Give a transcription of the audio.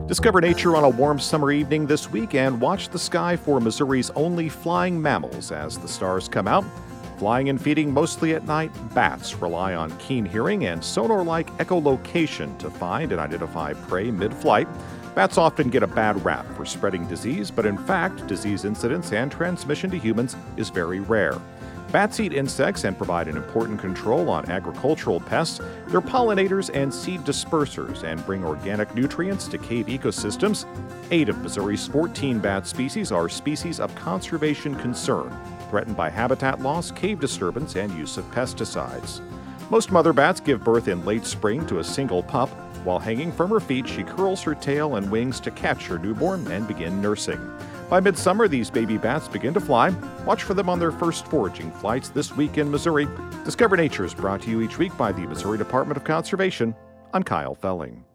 Discover nature on a warm summer evening this week and watch the sky for Missouri's only flying mammals as the stars come out. Flying and feeding mostly at night, bats rely on keen hearing and sonar-like echolocation to find and identify prey mid-flight. Bats often get a bad rap for spreading disease, but in fact, disease incidence and transmission to humans is very rare. Bats eat insects and provide an important control on agricultural pests. They're pollinators and seed dispersers and bring organic nutrients to cave ecosystems. 8 of Missouri's 14 bat species are species of conservation concern, threatened by habitat loss, cave disturbance, and use of pesticides. Most mother bats give birth in late spring to a single pup. While hanging from her feet, she curls her tail and wings to catch her newborn and begin nursing. By midsummer, these baby bats begin to fly. Watch for them on their first foraging flights this week in Missouri. Discover Nature is brought to you each week by the Missouri Department of Conservation. I'm Kyle Felling.